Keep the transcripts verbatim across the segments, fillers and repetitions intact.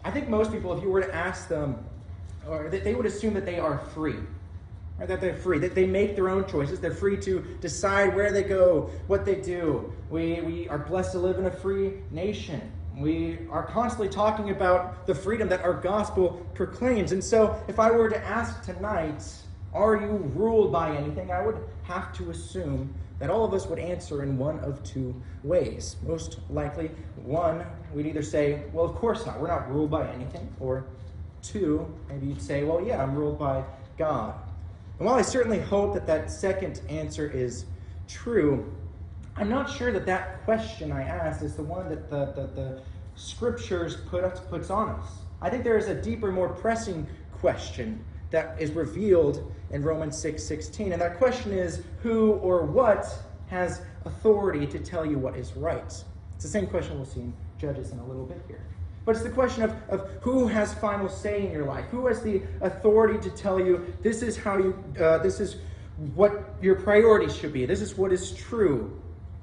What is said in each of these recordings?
I think most people, if you were to ask them, or that they would assume that they are free. Right, that they're free, that they make their own choices. They're free to decide where they go, what they do. We, we are blessed to live in a free nation. We are constantly talking about the freedom that our gospel proclaims. And so if I were to ask tonight, are you ruled by anything? I would have to assume that all of us would answer in one of two ways. Most likely, one, we'd either say, well, of course not. We're not ruled by anything. Or two, maybe you'd say, well, yeah, I'm ruled by God. And while I certainly hope that that second answer is true, I'm not sure that that question I asked is the one that the, the, the Scriptures put us, puts on us. I think there is a deeper, more pressing question that is revealed in Romans six sixteen. And that question is, who or what has authority to tell you what is right? It's the same question we'll see in Judges in a little bit here. But it's the question of, of who has final say in your life? Who has the authority to tell you this is how you, uh, this is what your priorities should be. This is what is true.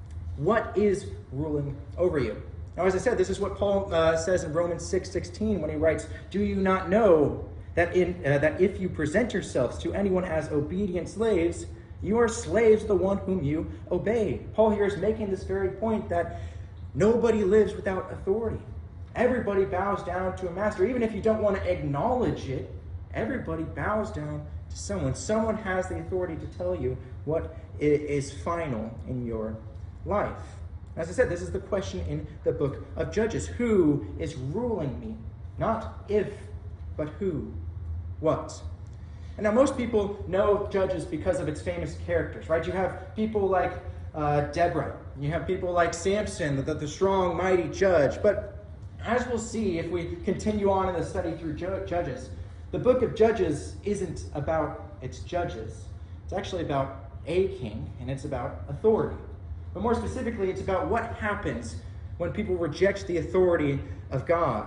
What is ruling over you? Now, as I said, this is what Paul uh, says in Romans six sixteen when he writes, "Do you not know that in uh, that if you present yourselves to anyone as obedient slaves, you are slaves of the one whom you obey?" Paul here is making this very point that nobody lives without authority. Everybody bows down to a master. Even if you don't want to acknowledge it, everybody bows down to someone. Someone has the authority to tell you what is final in your life. As I said, this is the question in the book of Judges. Who is ruling me? Not if, but who? What? And now most people know Judges because of its famous characters, right? You have people like uh, Deborah. You have people like Samson, the, the strong, mighty judge. But as we'll see if we continue on in the study through Judges, the book of Judges isn't about its judges. It's actually about a king, and it's about authority. But more specifically, it's about what happens when people reject the authority of God.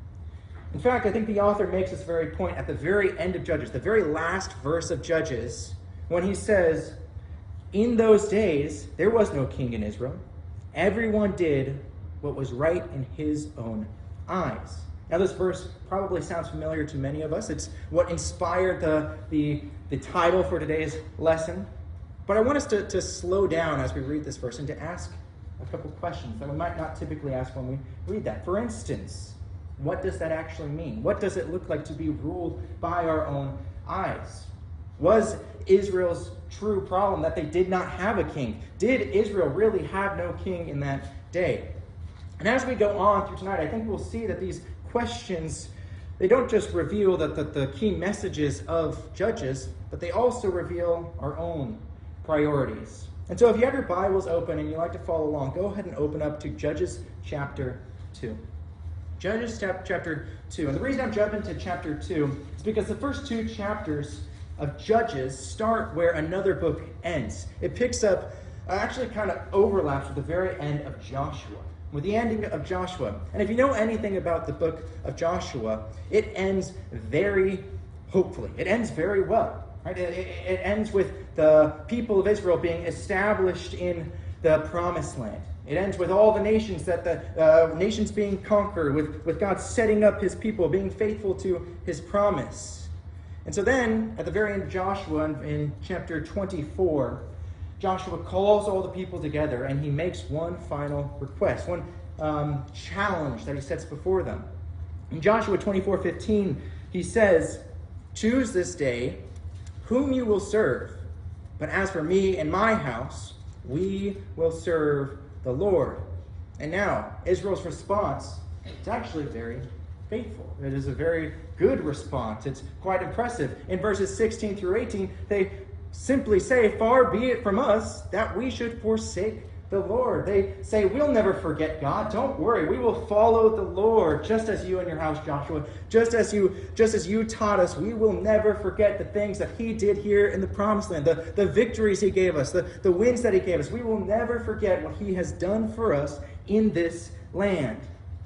In fact, I think the author makes this very point at the very end of Judges, the very last verse of Judges, when he says, "In those days, there was no king in Israel. Everyone did what was right in his own eyes." Now, this verse probably sounds familiar to many of us. It's what inspired the, the, the title for today's lesson. But I want us to, to slow down as we read this verse and to ask a couple questions that we might not typically ask when we read that. For instance, what does that actually mean? What does it look like to be ruled by our own eyes? Was Israel's true problem that they did not have a king? Did Israel really have no king in that day? And as we go on through tonight, I think we'll see that these questions, they don't just reveal the, the, the key messages of Judges, but they also reveal our own priorities. And so if you have your Bibles open and you like to follow along, go ahead and open up to Judges chapter two. Judges chapter two. And the reason I'm jumping to chapter two is because the first two chapters of Judges start where another book ends. It picks up, uh, actually kind of overlaps with the very end of Joshua, with the ending of Joshua. And if you know anything about the book of Joshua, it ends very hopefully. It ends very well. Right? It, it, it ends with the people of Israel being established in the promised land. It ends with all the nations that the uh, nations being conquered, with, with God setting up his people, being faithful to his promise. And so then, at the very end of Joshua, in, in chapter twenty-four, Joshua calls all the people together and he makes one final request, one um, challenge that he sets before them. In Joshua twenty-four fifteen, he says, "Choose this day whom you will serve, but as for me and my house, we will serve the Lord." And now, Israel's response is actually very faithful. It is a very good response. It's quite impressive. In verses sixteen through eighteen, they simply say, "Far be it from us that we should forsake the Lord." They say, "We'll never forget God. Don't worry. We will follow the Lord, just as you and your house, Joshua. Just as you just as you taught us, we will never forget the things that he did here in the promised land, the, the victories he gave us, the, the wins that he gave us. We will never forget what he has done for us in this land."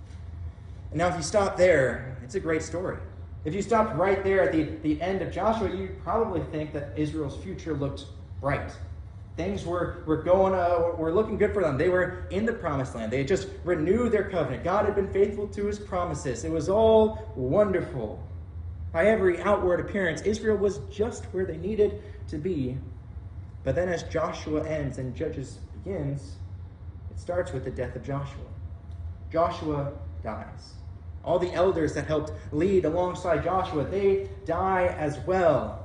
And now if you stop there, it's a great story. If you stopped right there at the, the end of Joshua, you'd probably think that Israel's future looked bright. Things were, were going, uh, were looking good for them. They were in the promised land. They had just renewed their covenant. God had been faithful to his promises. It was all wonderful. By every outward appearance, Israel was just where they needed to be. But then as Joshua ends and Judges begins, it starts with the death of Joshua. Joshua dies. All the elders that helped lead alongside Joshua, they die as well.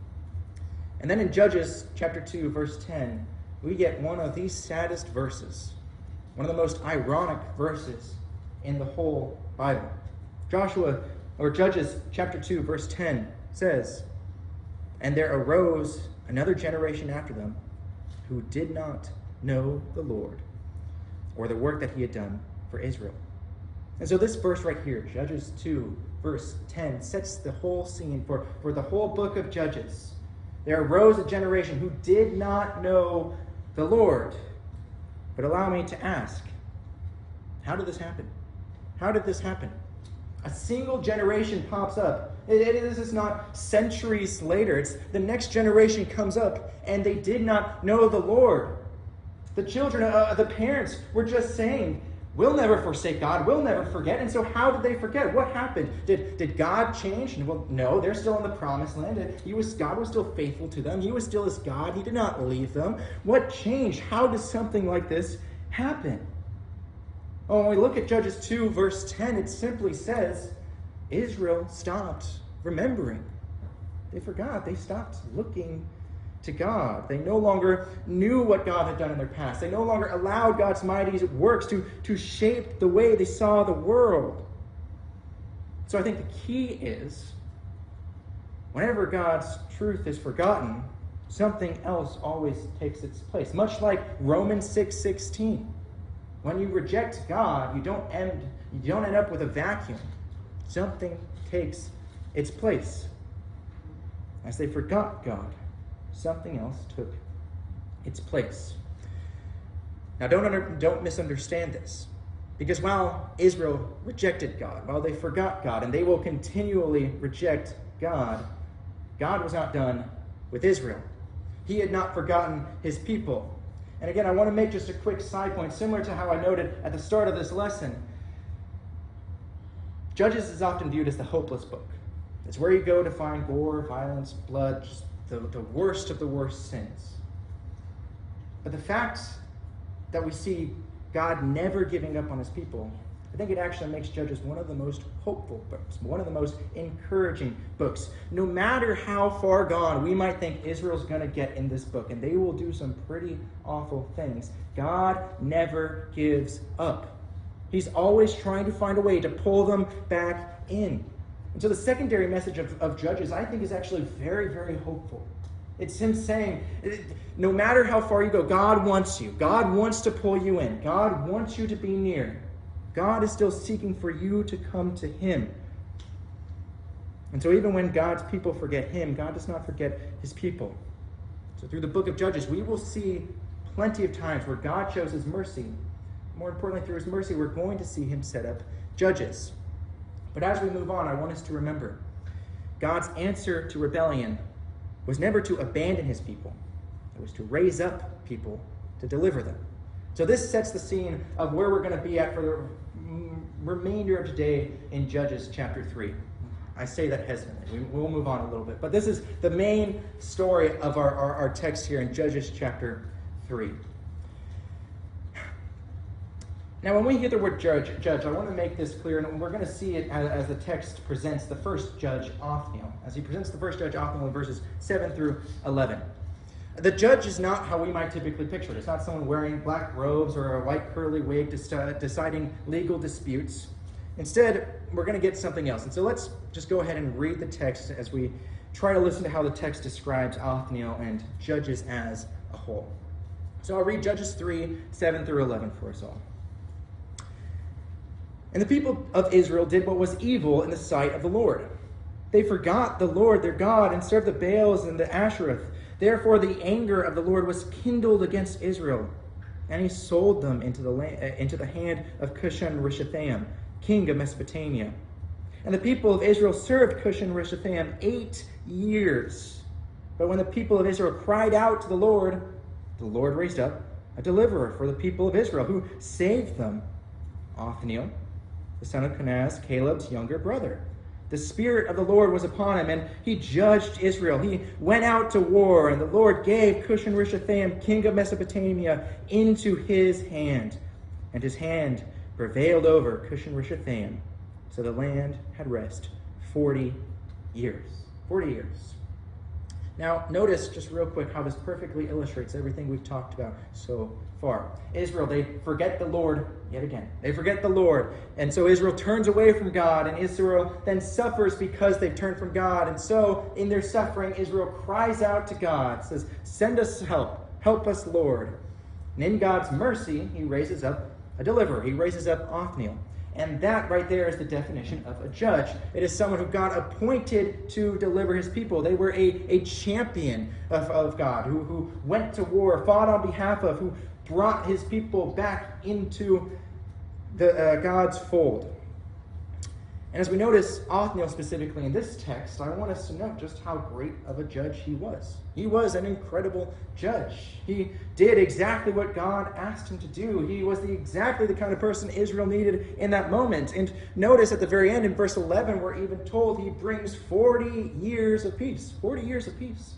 And then in Judges chapter two, verse ten, we get one of the saddest verses, one of the most ironic verses in the whole Bible. Joshua, or Judges chapter two, verse ten says, "And there arose another generation after them who did not know the Lord or the work that he had done for Israel." And so this verse right here, Judges two, verse ten, sets the whole scene for, for the whole book of Judges. There arose a generation who did not know the Lord. But allow me to ask, how did this happen? How did this happen? A single generation pops up. It, it, this is not centuries later. It's the next generation comes up, and they did not know the Lord. The children, uh, the parents were just saying, we'll never forsake God. We'll never forget. And so how did they forget? What happened? Did, did God change? Well, no, they're still in the promised land. He was, God was still faithful to them. He was still his God. He did not leave them. What changed? How does something like this happen? Oh, when we look at Judges two, verse ten, it simply says, Israel stopped remembering. They forgot. They stopped looking to God. They no longer knew what God had done in their past. They no longer allowed God's mighty works to, to shape the way they saw the world. So I think the key is, whenever God's truth is forgotten, something else always takes its place. Much like Romans six sixteen. When you reject God, you don't end, you don't end up with a vacuum. Something takes its place. As they forgot God, something else took its place. Now, don't, under, don't misunderstand this. Because while Israel rejected God, while they forgot God, and they will continually reject God, God was not done with Israel. He had not forgotten his people. And again, I want to make just a quick side point, similar to how I noted at the start of this lesson. Judges is often viewed as the hopeless book. It's where you go to find gore, violence, blood, just the, the worst of the worst sins. But the fact that we see God never giving up on his people, I think it actually makes Judges one of the most hopeful books, one of the most encouraging books. No matter how far gone we might think Israel's going to get in this book, and they will do some pretty awful things, God never gives up. He's always trying to find a way to pull them back in. And so the secondary message of, of Judges, I think, is actually very, very hopeful. It's him saying, no matter how far you go, God wants you. God wants to pull you in. God wants you to be near. God is still seeking for you to come to him. And so even when God's people forget him, God does not forget his people. So through the book of Judges, we will see plenty of times where God shows his mercy. More importantly, through his mercy, we're going to see him set up judges. But as we move on, I want us to remember, God's answer to rebellion was never to abandon his people. It was to raise up people to deliver them. So this sets the scene of where we're going to be at for the remainder of today in Judges chapter three. I say that hesitantly. We, we'll move on a little bit. But this is the main story of our, our, our text here in Judges chapter three. Now, when we hear the word judge, judge, I want to make this clear, and we're going to see it as, as the text presents the first judge, Othniel. As he presents the first judge, Othniel, in verses seven through eleven. The judge is not how we might typically picture it. It's not someone wearing black robes or a white curly wig deci- deciding legal disputes. Instead, we're going to get something else. And so let's just go ahead and read the text as we try to listen to how the text describes Othniel and judges as a whole. So I'll read Judges three, seven through eleven for us all. And the people of Israel did what was evil in the sight of the Lord. They forgot the Lord their God and served the Baals and the Ashereth. Therefore the anger of the Lord was kindled against Israel, and he sold them into the, la- into the hand of Cushan-Rishathaim, king of Mesopotamia. And the people of Israel served Cushan-Rishathaim eight years. But when the people of Israel cried out to the Lord, the Lord raised up a deliverer for the people of Israel who saved them, Othniel, the son of Kenaz, Caleb's younger brother. The Spirit of the Lord was upon him, and he judged Israel. He went out to war, and the Lord gave Cushan-Rishathaim, king of Mesopotamia, into his hand. And his hand prevailed over Cushan-Rishathaim. So the land had rest forty years. Forty years. Now, notice just real quick how this perfectly illustrates everything we've talked about so far. Israel, they forget the Lord yet again. They forget the Lord. And so Israel turns away from God, and Israel then suffers because they've turned from God. And so in their suffering, Israel cries out to God, says, "Send us help. Help us, Lord." And in God's mercy, he raises up a deliverer. He raises up Othniel. And that right there is the definition of a judge. It is someone who God appointed to deliver his people. They were a, a champion of, of God, who, who went to war, fought on behalf of, who brought his people back into the uh, God's fold. And as we notice Othniel specifically in this text, I want us to note just how great of a judge he was. He was an incredible judge. He did exactly what God asked him to do. He was the, exactly the kind of person Israel needed in that moment. And notice at the very end in verse eleven, we're even told he brings forty years of peace. forty years of peace.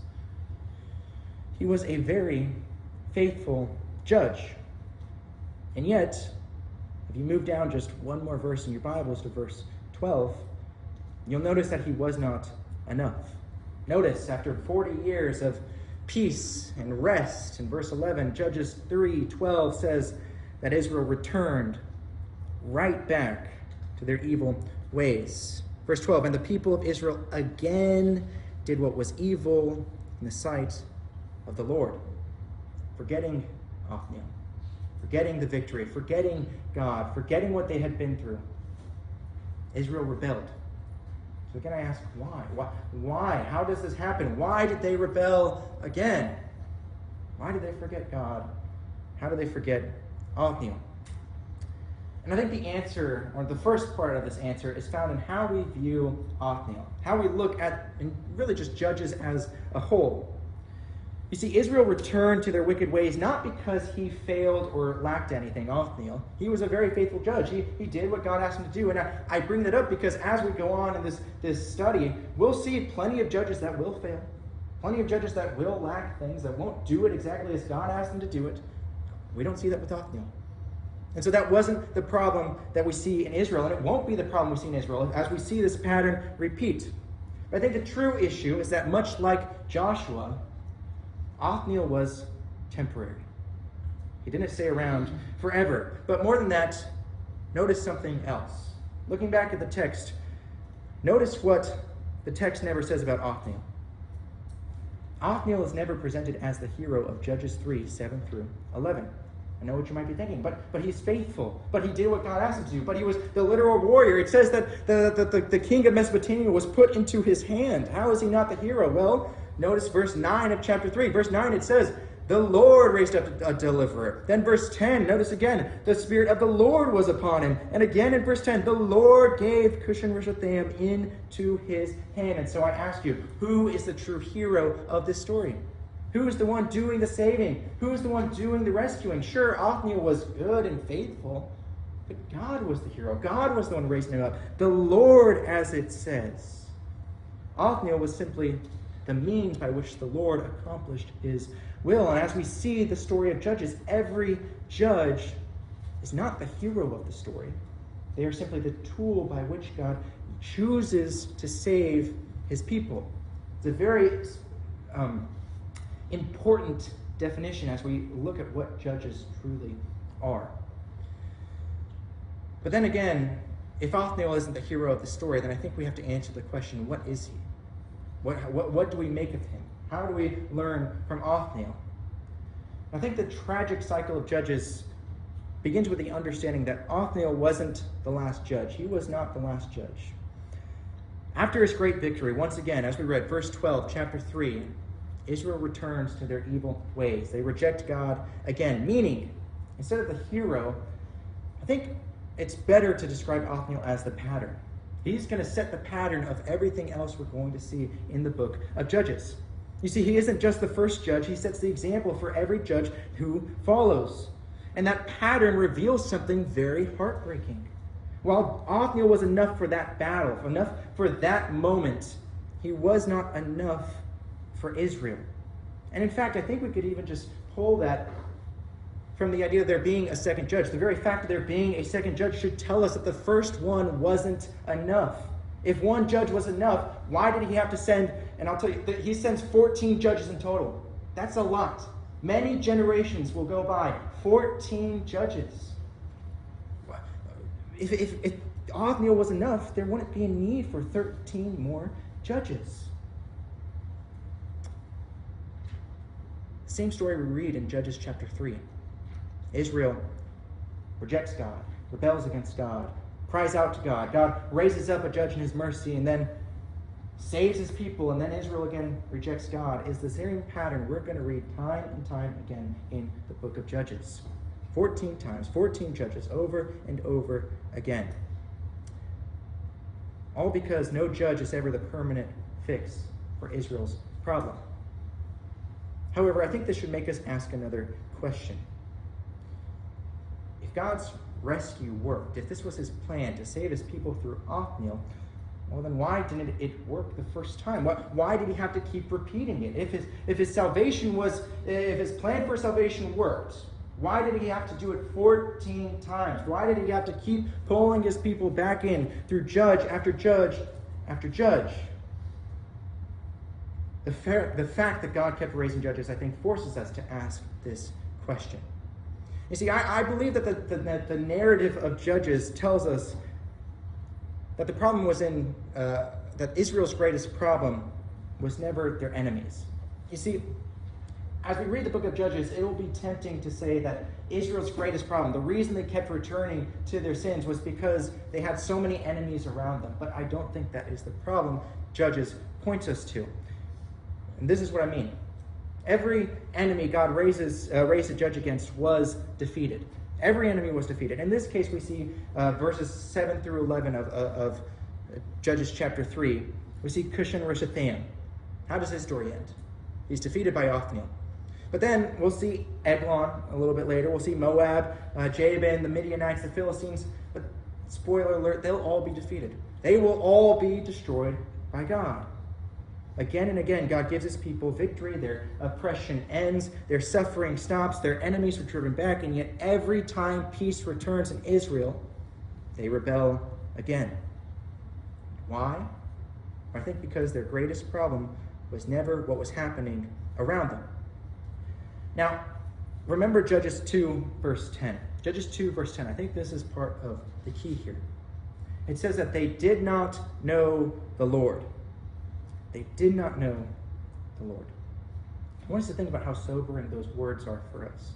He was a very faithful judge. And yet, if you move down just one more verse in your Bibles to verse twelve, you'll notice that he was not enough. Notice, after forty years of peace and rest, in verse eleven, Judges three twelve says that Israel returned right back to their evil ways. Verse twelve, and the people of Israel again did what was evil in the sight of the Lord, forgetting Othniel, forgetting the victory, forgetting God, forgetting what they had been through. Israel rebelled. So again, I ask, why? Why? Why? How does this happen? Why did they rebel again? Why did they forget God? How did they forget Othniel? And I think the answer, or the first part of this answer, is found in how we view Othniel, how we look at, and really just judges as a whole. You see, Israel returned to their wicked ways not because he failed or lacked anything, Othniel. He was a very faithful judge. He, he did what God asked him to do. And I, I bring that up because as we go on in this, this study, we'll see plenty of judges that will fail. Plenty of judges that will lack things, that won't do it exactly as God asked them to do it. We don't see that with Othniel. And so that wasn't the problem that we see in Israel, and it won't be the problem we see in Israel as we see this pattern repeat. But I think the true issue is that much like Joshua, Othniel was temporary. He didn't stay around forever. But more than that, notice something else. Looking back at the text, notice what the text never says about Othniel. Othniel is never presented as the hero of Judges three, seven through eleven. I know what you might be thinking, but but he's faithful. But he did what God asked him to do. But he was the literal warrior. It says that the, the, the, the king of Mesopotamia was put into his hand. How is he not the hero? Well, notice verse nine of chapter three. Verse nine, it says, the Lord raised up a deliverer. Then verse ten, notice again, the Spirit of the Lord was upon him. And again in verse ten, the Lord gave Cushan-Rishathaim into his hand. And so I ask you, who is the true hero of this story? Who is the one doing the saving? Who is the one doing the rescuing? Sure, Othniel was good and faithful, but God was the hero. God was the one raising him up. The Lord, as it says. Othniel was simply the means by which the Lord accomplished his will. And as we see the story of Judges, every judge is not the hero of the story. They are simply the tool by which God chooses to save his people. It's a very um, important definition as we look at what judges truly are. But then again, if Othniel isn't the hero of the story, then I think we have to answer the question, what is he? What, what, what do we make of him? How do we learn from Othniel? I think the tragic cycle of Judges begins with the understanding that Othniel wasn't the last judge. He was not the last judge. After his great victory, once again, as we read, verse twelve, chapter three, Israel returns to their evil ways. They reject God again, meaning, instead of the hero, I think it's better to describe Othniel as the pattern. He's going to set the pattern of everything else we're going to see in the book of Judges. You see, he isn't just the first judge. He sets the example for every judge who follows. And that pattern reveals something very heartbreaking. While Othniel was enough for that battle, enough for that moment, he was not enough for Israel. And in fact, I think we could even just pull that from the idea of there being a second judge. The very fact that there being a second judge should tell us that the first one wasn't enough. If one judge was enough, why did he have to send, and I'll tell you, he sends fourteen judges in total. That's a lot. Many generations will go by. fourteen judges. If, if, if Othniel was enough, there wouldn't be a need for thirteen more judges. Same story we read in Judges chapter three. Israel rejects God, rebels against God, cries out to God. God raises up a judge in his mercy and then saves his people, and then Israel again rejects God. Is the same pattern we're going to read time and time again in the book of Judges. fourteen times, fourteen judges, over and over again. All because no judge is ever the permanent fix for Israel's problem. However, I think this should make us ask another question. If God's rescue worked, if this was his plan to save his people through Othniel, well, then why didn't it work the first time? Why did he have to keep repeating it? If his, if his salvation was, if his plan for salvation worked, why did he have to do it fourteen times? Why did he have to keep pulling his people back in through judge after judge after judge? The, fair, the fact that God kept raising judges, I think, forces us to ask this question. You see, I, I believe that the, the, the narrative of Judges tells us that the problem was in, uh, that Israel's greatest problem was never their enemies. You see, as we read the book of Judges, it will be tempting to say that Israel's greatest problem, the reason they kept returning to their sins, was because they had so many enemies around them. But I don't think that is the problem Judges points us to. And this is what I mean. Every enemy God raises, uh, raised a judge against was defeated. Every enemy was defeated. In this case, we see uh, verses seven through eleven of, of, of Judges chapter three. We see Cushan-Rishathaim. How does his story end? He's defeated by Othniel. But then we'll see Eglon a little bit later. We'll see Moab, uh, Jabin, the Midianites, the Philistines. But spoiler alert, they'll all be defeated. They will all be destroyed by God. Again and again, God gives his people victory. Their oppression ends. Their suffering stops. Their enemies are driven back. And yet every time peace returns in Israel, they rebel again. Why? I think because their greatest problem was never what was happening around them. Now, remember Judges two, verse ten. Judges two, verse ten. I think this is part of the key here. It says that they did not know the Lord. They did not know the Lord. I want us to think about how sobering those words are for us.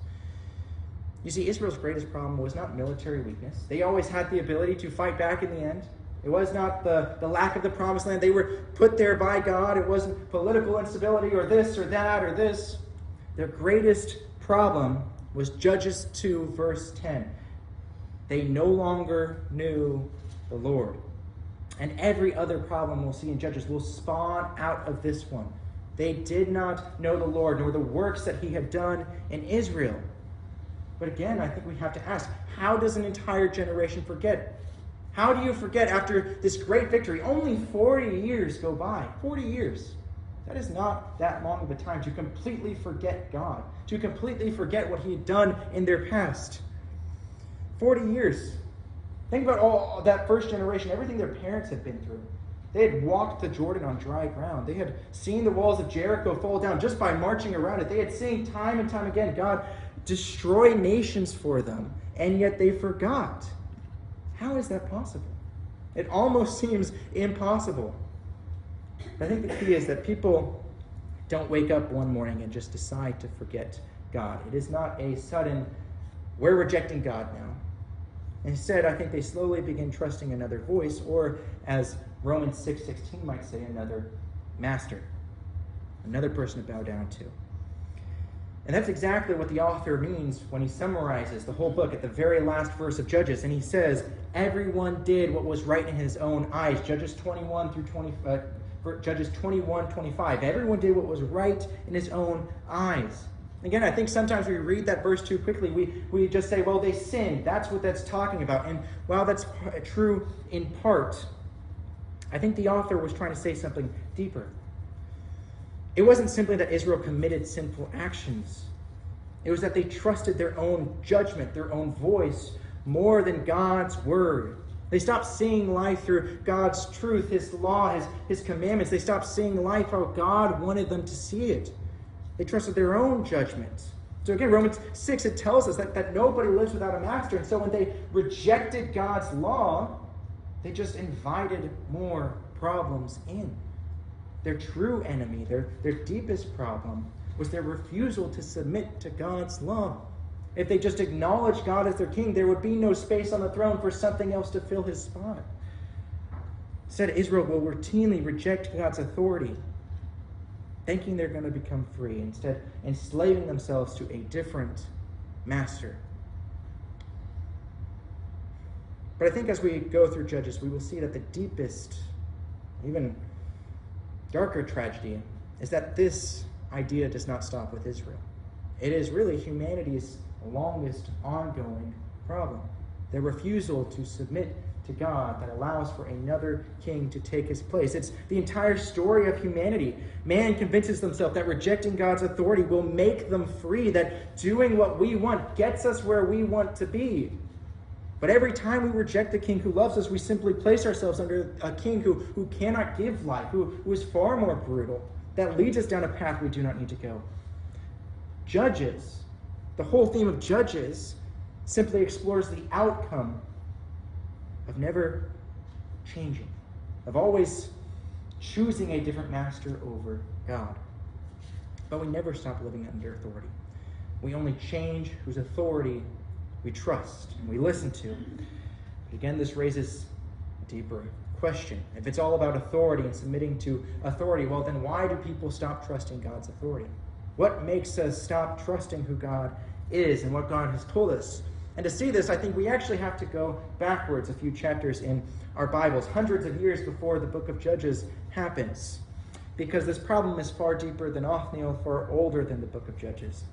You see, Israel's greatest problem was not military weakness. They always had the ability to fight back in the end. It was not the, the lack of the promised land. They were put there by God. It wasn't political instability or this or that or this. Their greatest problem was Judges two, verse ten. They no longer knew the Lord. And every other problem we'll see in Judges will spawn out of this one. They did not know the Lord, nor the works that he had done in Israel. But again, I think we have to ask, how does an entire generation forget? How do you forget after this great victory? Only forty years go by. forty years. That is not that long of a time to completely forget God, to completely forget what he had done in their past. forty years. Think about all that first generation, everything their parents had been through. They had walked the Jordan on dry ground. They had seen the walls of Jericho fall down just by marching around it. They had seen time and time again God destroy nations for them, and yet they forgot. How is that possible? It almost seems impossible. I think the key is that people don't wake up one morning and just decide to forget God. It is not a sudden, we're rejecting God now. Instead, I think they slowly begin trusting another voice, or as Romans six sixteen might say, another master, another person to bow down to. And that's exactly what the author means when he summarizes the whole book at the very last verse of Judges. And he says, everyone did what was right in his own eyes. Judges twenty-one through twenty, uh, for Judges twenty-one, twenty-five. Everyone did what was right in his own eyes. Again, I think sometimes we read that verse too quickly. We, we just say, well, they sinned. That's what that's talking about. And while that's true in part, I think the author was trying to say something deeper. It wasn't simply that Israel committed sinful actions. It was that they trusted their own judgment, their own voice, more than God's word. They stopped seeing life through God's truth, his law, his, his commandments. They stopped seeing life how God wanted them to see it. They trusted their own judgment. So again, Romans six, it tells us that, that nobody lives without a master. And so when they rejected God's law, they just invited more problems in. Their true enemy, their, their deepest problem, was their refusal to submit to God's law. If they just acknowledged God as their king, there would be no space on the throne for something else to fill his spot. Instead, Israel will routinely reject God's authority, thinking they're going to become free, instead enslaving themselves to a different master. But I think as we go through Judges, we will see that the deepest, even darker tragedy is that this idea does not stop with Israel. It is really humanity's longest ongoing problem. Their refusal to submit to God that allows for another king to take his place. It's the entire story of humanity. Man convinces himself that rejecting God's authority will make them free, that doing what we want gets us where we want to be. But every time we reject the king who loves us, we simply place ourselves under a king who, who cannot give life, who, who is far more brutal, that leads us down a path we do not need to go. Judges, the whole theme of Judges, simply explores the outcome of never changing, of always choosing a different master over God. But we never stop living under authority. We only change whose authority we trust and we listen to. But again, this raises a deeper question. If it's all about authority and submitting to authority, well, then why do people stop trusting God's authority? What makes us stop trusting who God is and what God has told us? And to see this, I think we actually have to go backwards a few chapters in our Bibles, hundreds of years before the book of Judges happens, because this problem is far deeper than Othniel, far older than the book of Judges.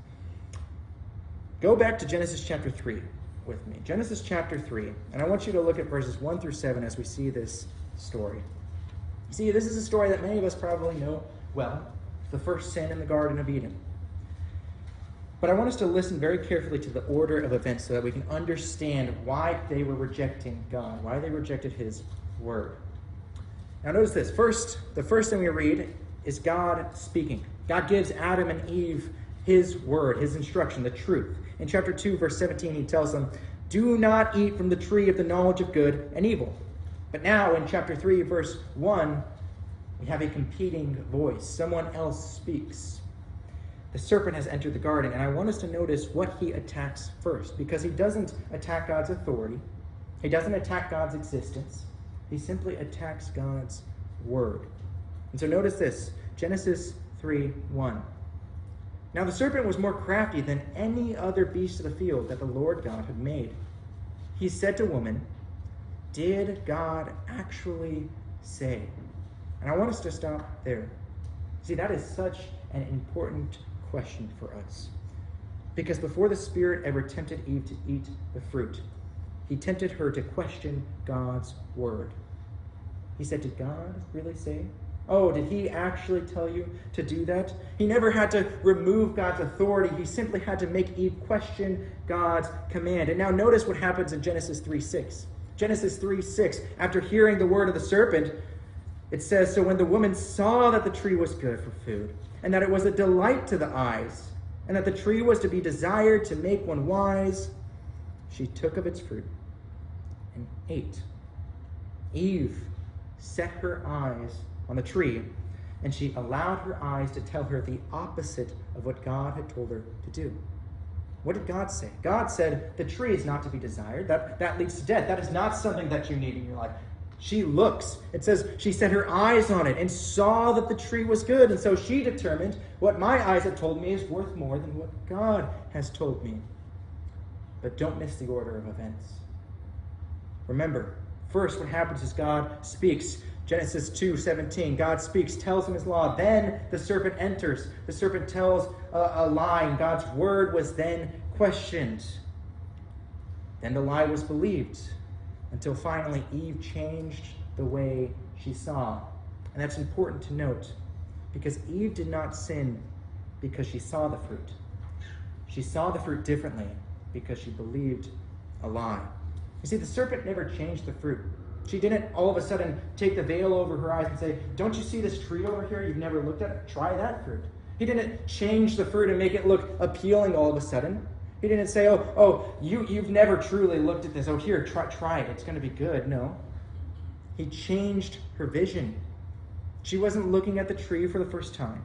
Go back to Genesis chapter three with me. Genesis chapter three, and I want you to look at verses one through seven as we see this story. See, this is a story that many of us probably know well, the first sin in the Garden of Eden. But I want us to listen very carefully to the order of events so that we can understand why they were rejecting God, why they rejected his word. Now notice this. First, the first thing we read is God speaking. God gives Adam and Eve his word, his instruction, the truth. In chapter two, verse seventeen, he tells them, "Do not eat from the tree of the knowledge of good and evil." But now in chapter three, verse one, we have a competing voice. Someone else speaks. The serpent has entered the garden, and I want us to notice what he attacks first, because he doesn't attack God's authority. He doesn't attack God's existence. He simply attacks God's word. And so notice this, Genesis three one. "Now the serpent was more crafty than any other beast of the field that the Lord God had made. He said to woman, 'Did God actually say?'" And I want us to stop there. See, that is such an important question for us. Because before the Spirit ever tempted Eve to eat the fruit, he tempted her to question God's word. He said, "Did God really say?" Oh, did he actually tell you to do that? He never had to remove God's authority. He simply had to make Eve question God's command. And now notice what happens in Genesis three six. Genesis three six, after hearing the word of the serpent, it says, "So when the woman saw that the tree was good for food, and that it was a delight to the eyes, and that the tree was to be desired to make one wise, she took of its fruit and ate." Eve set her eyes on the tree, and she allowed her eyes to tell her the opposite of what God had told her to do. What did God say? God said, the tree is not to be desired. That, that leads to death. That is not something that you need in your life. She looks. It says she set her eyes on it and saw that the tree was good. And so she determined what my eyes have told me is worth more than what God has told me. But don't miss the order of events. Remember, first what happens is God speaks. Genesis two seventeen, God speaks, tells him his law. Then the serpent enters. The serpent tells a, a lie, and God's word was then questioned. Then the lie was believed, until finally Eve changed the way she saw. And that's important to note, because Eve did not sin because she saw the fruit. She saw the fruit differently because she believed a lie. You see, the serpent never changed the fruit. She didn't all of a sudden take the veil over her eyes and say, don't you see this tree over here? You've never looked at it? Try that fruit. He didn't change the fruit and make it look appealing all of a sudden. He didn't say, oh, oh, you, you've never truly looked at this. Oh, here, try, try it. It's going to be good. No. He changed her vision. She wasn't looking at the tree for the first time.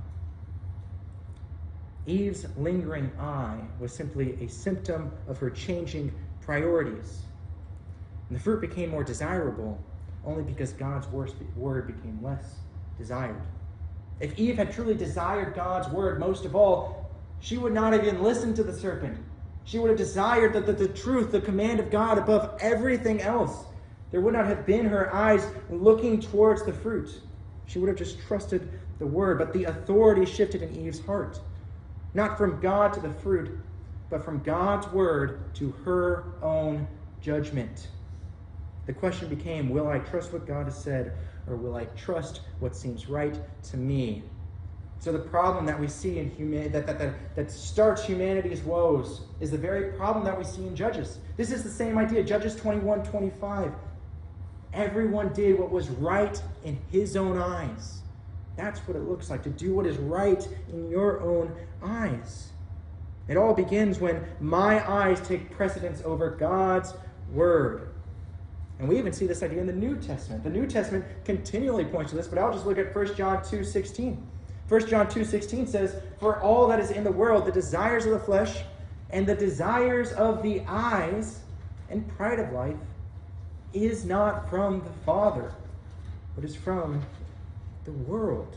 Eve's lingering eye was simply a symptom of her changing priorities. And the fruit became more desirable only because God's word became less desired. If Eve had truly desired God's word most of all, she would not have even listened to the serpent. She would have desired the, the, the truth, the command of God above everything else. There would not have been her eyes looking towards the fruit. She would have just trusted the word. But the authority shifted in Eve's heart. Not from God to the fruit, but from God's word to her own judgment. The question became, will I trust what God has said, or will I trust what seems right to me? So the problem that we see in humanity, that, that, that, that starts humanity's woes, is the very problem that we see in Judges. This is the same idea, Judges twenty-one twenty-five. Everyone did what was right in his own eyes. That's what it looks like, to do what is right in your own eyes. It all begins when my eyes take precedence over God's word. And we even see this idea in the New Testament. The New Testament continually points to this, but I'll just look at First John two sixteen. First John two sixteen says, for all that is in the world, the desires of the flesh and the desires of the eyes and pride of life is not from the Father, but is from the world.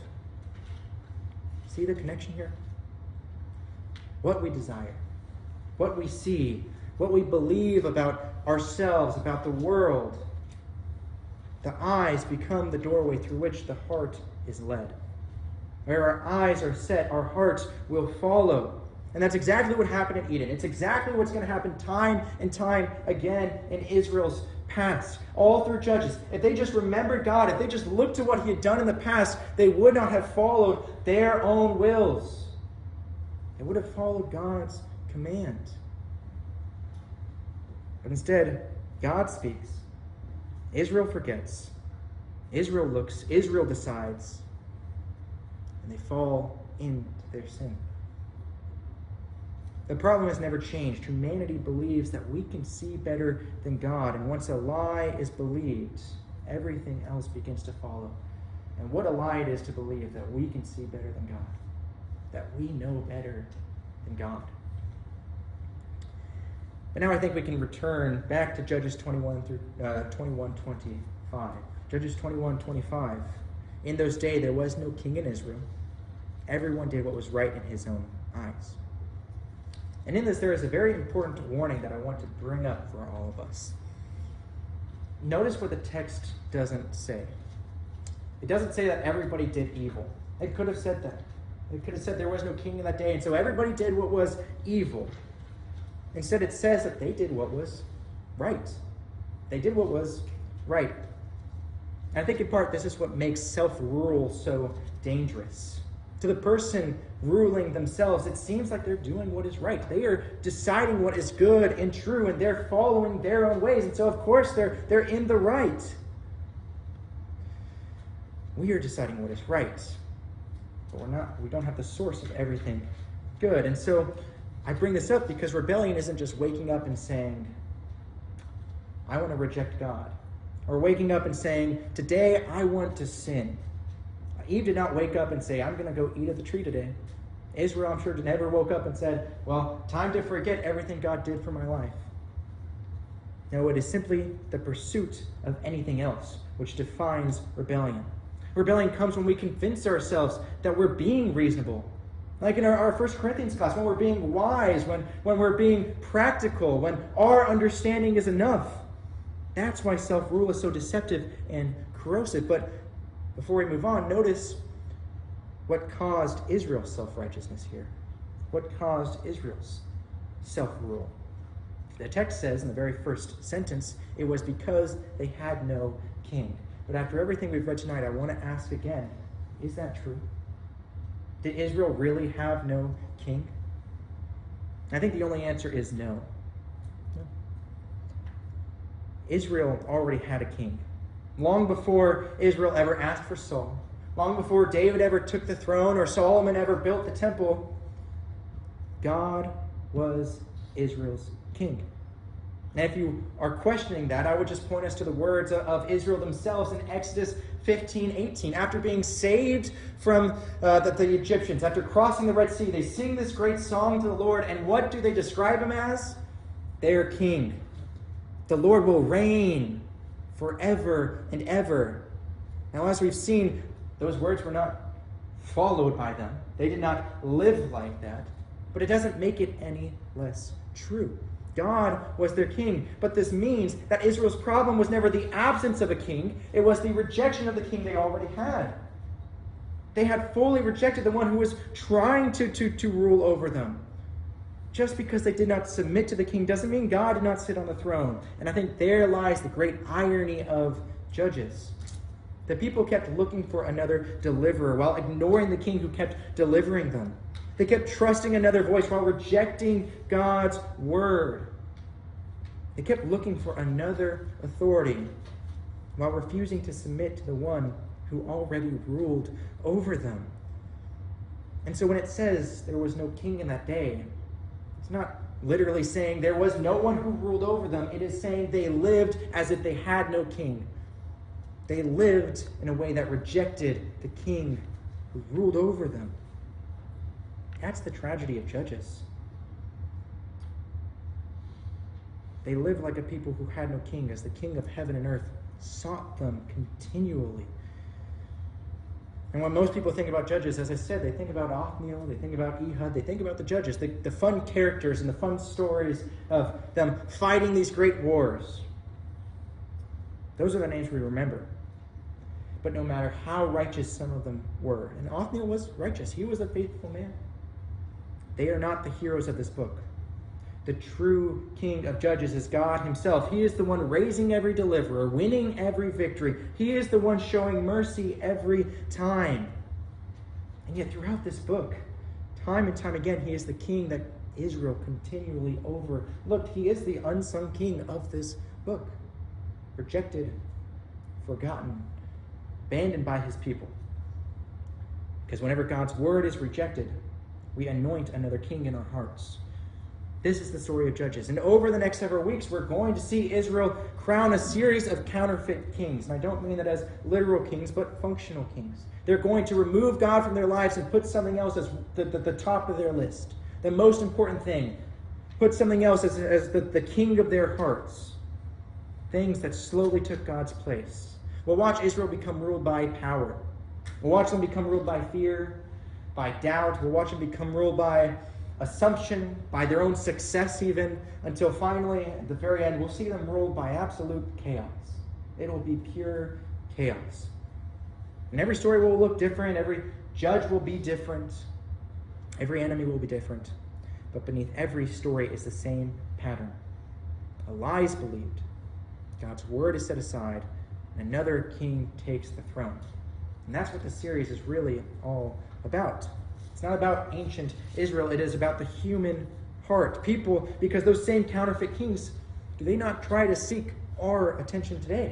See the connection here? What we desire, what we see, what we believe about ourselves, about the world, the eyes become the doorway through which the heart is led. Where our eyes are set, our hearts will follow. And that's exactly what happened in Eden. It's exactly what's going to happen time and time again in Israel's past, all through Judges. If they just remembered God, if they just looked to what he had done in the past, they would not have followed their own wills. They would have followed God's command. But instead, God speaks. Israel forgets. Israel looks. Israel decides. And they fall into their sin. The problem has never changed. Humanity believes that we can see better than God. And once a lie is believed, everything else begins to follow. And what a lie it is to believe that we can see better than God. That we know better than God. But now I think we can return back to Judges twenty-one through uh, twenty-one twenty-five. Judges twenty-one twenty-five. In those days there was no king in Israel. Everyone did what was right in his own eyes. And in this, there is a very important warning that I want to bring up for all of us. Notice what the text doesn't say. It doesn't say that everybody did evil. It could have said that. It could have said there was no king in that day, and so everybody did what was evil. Instead, it says that they did what was right. They did what was right. And I think in part, this is what makes self-rule so dangerous. To the person ruling themselves, it seems like they're doing what is right. They are deciding what is good and true, and they're following their own ways. And so, of course, they're, they're in the right. We are deciding what is right. But we're not, we don't have the source of everything good. And so I bring this up because rebellion isn't just waking up and saying, I want to reject God. Or waking up and saying, today I want to sin. Eve did not wake up and say, I'm going to go eat of the tree today. Israel, I'm sure, never woke up and said, well, time to forget everything God did for my life. No, it is simply the pursuit of anything else which defines rebellion. Rebellion comes when we convince ourselves that we're being reasonable. Like in our, our First Corinthians class, when we're being wise, when, when we're being practical, when our understanding is enough. That's why self-rule is so deceptive and corrosive. But before we move on, notice what caused Israel's self-righteousness here. What caused Israel's self-rule? The text says in the very first sentence, it was because they had no king. But after everything we've read tonight, I want to ask again, is that true? Did Israel really have no king? I think the only answer is no. No. Israel already had a king. Long before Israel ever asked for Saul, long before David ever took the throne or Solomon ever built the temple, God was Israel's king. And if you are questioning that, I would just point us to the words of Israel themselves in Exodus fifteen eighteen. After being saved from uh, the, the Egyptians, after crossing the Red Sea, they sing this great song to the Lord. And what do they describe him as? Their king. The Lord will reign forever and ever. Now, as we've seen, those words were not followed by them. They did not live like that. But it doesn't make it any less true. God was their king. But this means that Israel's problem was never the absence of a king. It was the rejection of the king they already had. They had fully rejected the one who was trying to, to, to rule over them. Just because they did not submit to the king doesn't mean God did not sit on the throne. And I think there lies the great irony of Judges. The people kept looking for another deliverer while ignoring the king who kept delivering them. They kept trusting another voice while rejecting God's word. They kept looking for another authority while refusing to submit to the one who already ruled over them. And so when it says there was no king in that day, it's not literally saying there was no one who ruled over them. It is saying they lived as if they had no king. They lived in a way that rejected the king who ruled over them. That's the tragedy of Judges. They lived like a people who had no king, as the king of heaven and earth sought them continually. And when most people think about Judges, as I said, they think about Othniel, they think about Ehud, they think about the Judges, the, the fun characters and the fun stories of them fighting these great wars. Those are the names we remember. But no matter how righteous some of them were, and Othniel was righteous, he was a faithful man, they are not the heroes of this book. The true king of Judges is God himself. He is the one raising every deliverer, winning every victory. He is the one showing mercy every time. And yet throughout this book, time and time again, he is the king that Israel continually overlooked. He is the unsung king of this book. Rejected, forgotten, abandoned by his people. Because whenever God's word is rejected, we anoint another king in our hearts. This is the story of Judges. And over the next several weeks, we're going to see Israel crown a series of counterfeit kings. And I don't mean that as literal kings, but functional kings. They're going to remove God from their lives and put something else as the, the, the top of their list. The most important thing. Put something else as, as the, the king of their hearts. Things that slowly took God's place. We'll watch Israel become ruled by power. We'll watch them become ruled by fear, by doubt. We'll watch them become ruled by assumption, by their own success even, until finally, at the very end, we'll see them ruled by absolute chaos. It will be pure chaos. And every story will look different. Every judge will be different. Every enemy will be different. But beneath every story is the same pattern. A lie is believed. God's word is set aside. And another king takes the throne. And that's what the series is really all about. It's not about ancient Israel. It is about the human heart. People, because those same counterfeit kings, do they not try to seek our attention today?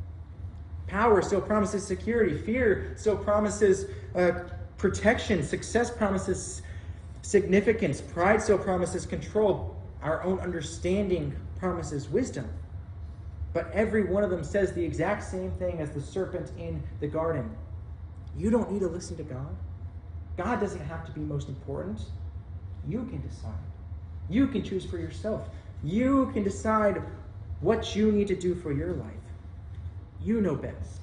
Power still promises security. Fear still promises uh, protection. Success promises significance. Pride still promises control. Our own understanding promises wisdom. But every one of them says the exact same thing as the serpent in the garden. You don't need to listen to God. God doesn't have to be most important. You can decide. You can choose for yourself. You can decide what you need to do for your life. You know best.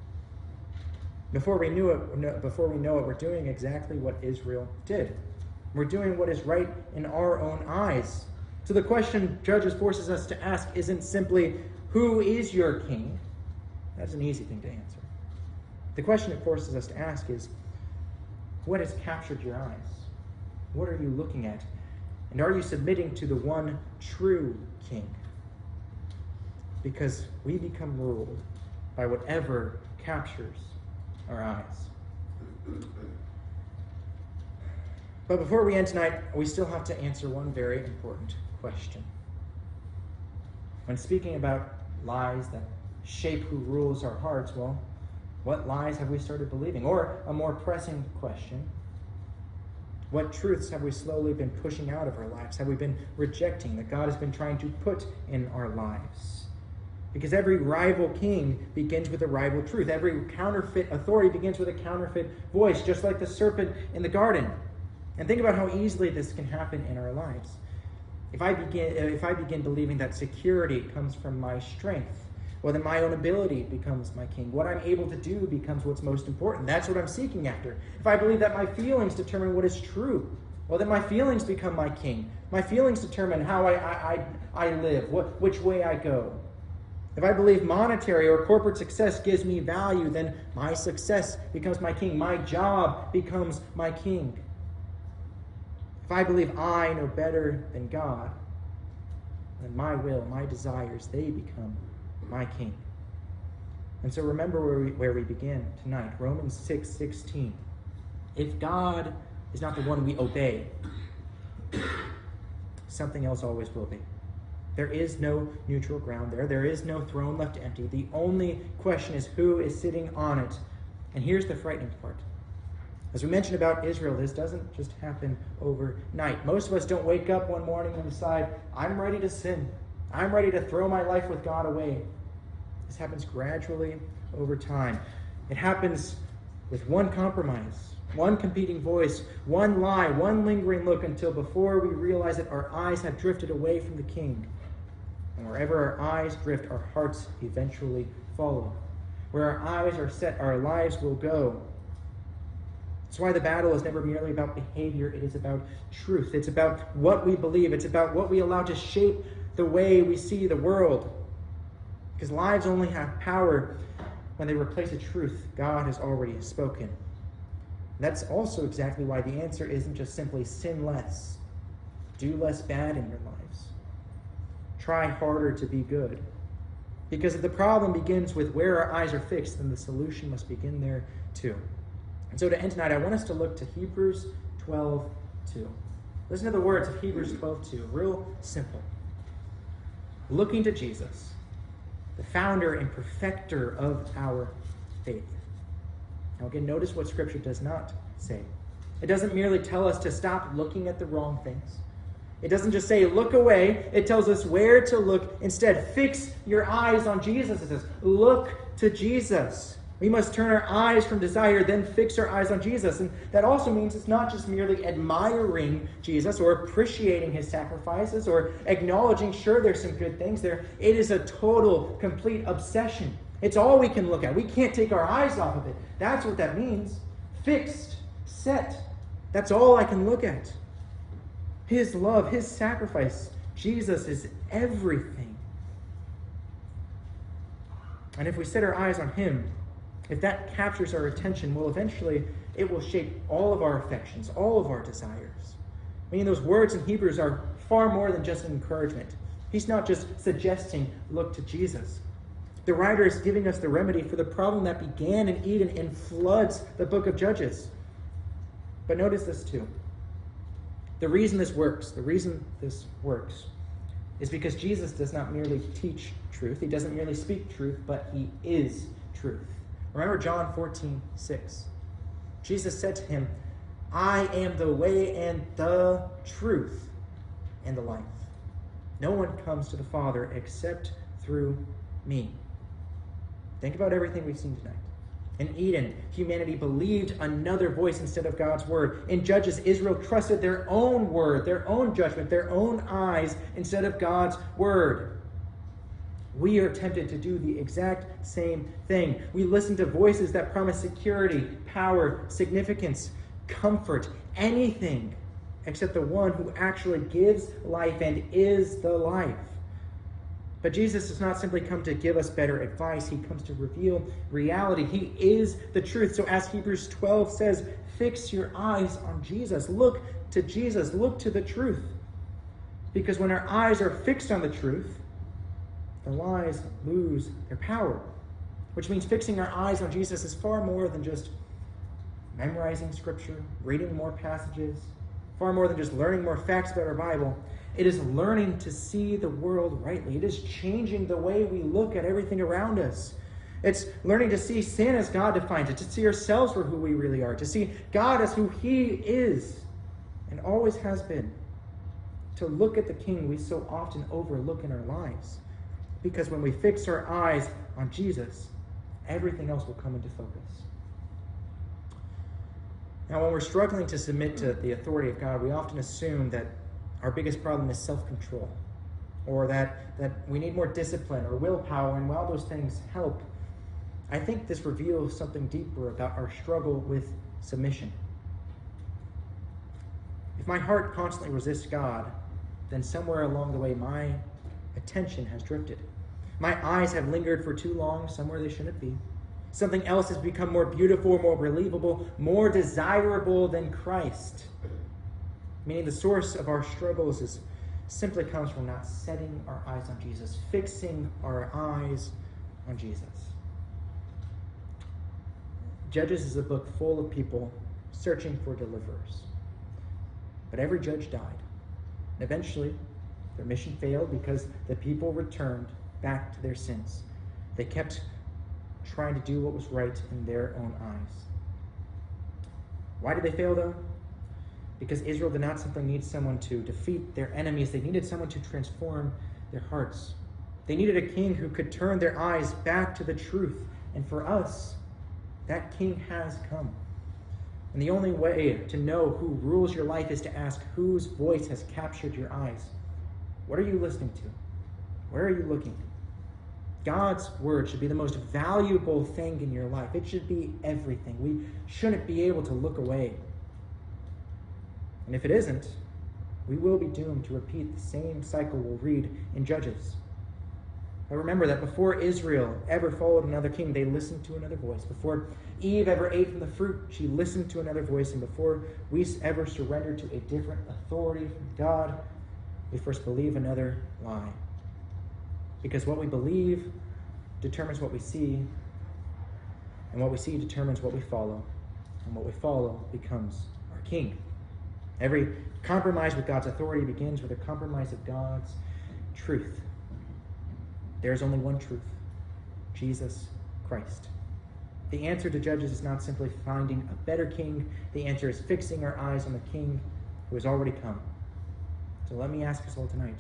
Before we knew it, before we know it, we're doing exactly what Israel did. We're doing what is right in our own eyes. So the question Judges forces us to ask isn't simply, who is your king? That's an easy thing to answer. The question it forces us to ask is, what has captured your eyes? What are you looking at? And are you submitting to the one true King? Because we become ruled by whatever captures our eyes. But before we end tonight, we still have to answer one very important question. When speaking about lies that shape who rules our hearts, well, what lies have we started believing? Or a more pressing question, what truths have we slowly been pushing out of our lives? Have we been rejecting that God has been trying to put in our lives? Because every rival king begins with a rival truth. Every counterfeit authority begins with a counterfeit voice, just like the serpent in the garden. And think about how easily this can happen in our lives. If I begin, if I begin believing that security comes from my strength, well, then my own ability becomes my king. What I'm able to do becomes what's most important. That's what I'm seeking after. If I believe that my feelings determine what is true, well, then my feelings become my king. My feelings determine how I, I, I, I live, what, which way I go. If I believe monetary or corporate success gives me value, then my success becomes my king. My job becomes my king. If I believe I know better than God, then my will, my desires, they become my king. And so remember where we, where we begin tonight, Romans six sixteen. If God is not the one we obey, something else always will be. There is no neutral ground there. There is no throne left empty. The only question is who is sitting on it. And here's the frightening part. As we mentioned about Israel, this doesn't just happen overnight. Most of us don't wake up one morning and decide, I'm ready to sin. I'm ready to throw my life with God away. This happens gradually over time. It happens with one compromise, one competing voice, one lie, one lingering look, until before we realize it, our eyes have drifted away from the King. And wherever our eyes drift, our hearts eventually follow. Where our eyes are set, our lives will go. That's why the battle is never merely about behavior. It is about truth. It's about what we believe. It's about what we allow to shape the way we see the world. Because lives only have power when they replace a truth God has already spoken. That's also exactly why the answer isn't just simply sin less. Do less bad in your lives. Try harder to be good. Because if the problem begins with where our eyes are fixed, then the solution must begin there too. And so to end tonight, I want us to look to Hebrews twelve two. Listen to the words of Hebrews twelve two. Real simple. Looking to Jesus, the founder and perfecter of our faith. Now again, notice what Scripture does not say. It doesn't merely tell us to stop looking at the wrong things. It doesn't just say, look away. It tells us where to look instead. Fix your eyes on Jesus. It says, look to Jesus. We must turn our eyes from desire, then fix our eyes on Jesus. And that also means it's not just merely admiring Jesus or appreciating his sacrifices or acknowledging, sure, there's some good things there. It is a total, complete obsession. It's all we can look at. We can't take our eyes off of it. That's what that means. Fixed, set. That's all I can look at. His love, his sacrifice. Jesus is everything. And if we set our eyes on him, if that captures our attention, well, eventually it will shape all of our affections, all of our desires. I mean, those words in Hebrews are far more than just an encouragement. He's not just suggesting, look to Jesus. The writer is giving us the remedy for the problem that began in Eden and floods the book of Judges. But notice this too. The reason this works, the reason this works, is because Jesus does not merely teach truth. He doesn't merely speak truth, but he is truth. Remember John fourteen six. Jesus said to him, I am the way and the truth and the life. No one comes to the Father except through me. Think about everything we've seen tonight. In Eden, humanity believed another voice instead of God's word. In Judges, Israel trusted their own word, their own judgment, their own eyes instead of God's word. We are tempted to do the exact same thing. We listen to voices that promise security, power, significance, comfort, anything except the one who actually gives life and is the life. But Jesus does not simply come to give us better advice. He comes to reveal reality. He is the truth. So as Hebrews twelve says, fix your eyes on Jesus. Look to Jesus. Look to the truth. Because when our eyes are fixed on the truth, the lies lose their power. Which means fixing our eyes on Jesus is far more than just memorizing Scripture, reading more passages, far more than just learning more facts about our Bible. It is learning to see the world rightly. It is changing the way we look at everything around us. It's learning to see sin as God defines it, to see ourselves for who we really are, to see God as who He is and always has been, to look at the King we so often overlook in our lives. Because when we fix our eyes on Jesus, everything else will come into focus. Now, when we're struggling to submit to the authority of God, we often assume that our biggest problem is self-control, or that, that we need more discipline or willpower, and while those things help, I think this reveals something deeper about our struggle with submission. If my heart constantly resists God, then somewhere along the way my attention has drifted. My eyes have lingered for too long somewhere they shouldn't be. Something else has become more beautiful, more believable, more desirable than Christ. Meaning the source of our struggles is simply comes from not setting our eyes on Jesus, fixing our eyes on Jesus. Judges is a book full of people searching for deliverers. But every judge died. And eventually, their mission failed because the people returned back to their sins. They kept trying to do what was right in their own eyes. Why did they fail, though? Because Israel did not simply need someone to defeat their enemies. They needed someone to transform their hearts. They needed a king who could turn their eyes back to the truth. And for us, that king has come. And the only way to know who rules your life is to ask whose voice has captured your eyes. What are you listening to? Where are you looking? God's word should be the most valuable thing in your life. It should be everything. We shouldn't be able to look away. And if it isn't, we will be doomed to repeat the same cycle we'll read in Judges. But remember that before Israel ever followed another king, they listened to another voice. Before Eve ever ate from the fruit, she listened to another voice. And before we ever surrender to a different authority from God, we first believe another lie. Because what we believe determines what we see, and what we see determines what we follow, and what we follow becomes our king. Every compromise with God's authority begins with a compromise of God's truth. There is only one truth, Jesus Christ. The answer to Judges is not simply finding a better king. The answer is fixing our eyes on the king who has already come. So let me ask us all tonight,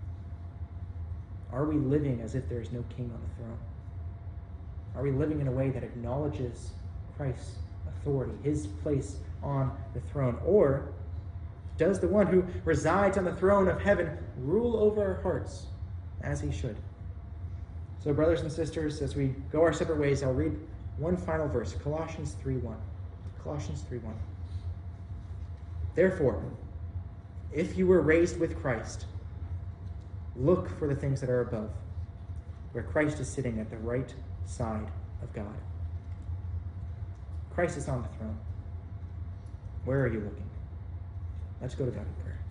are we living as if there is no king on the throne? Are we living in a way that acknowledges Christ's authority, his place on the throne? Or does the one who resides on the throne of heaven rule over our hearts as he should? So brothers and sisters, as we go our separate ways, I'll read one final verse, Colossians three one. Colossians three one. Therefore, if you were raised with Christ, look for the things that are above, where Christ is sitting at the right side of God. Christ is on the throne. Where are you looking? Let's go to God in prayer.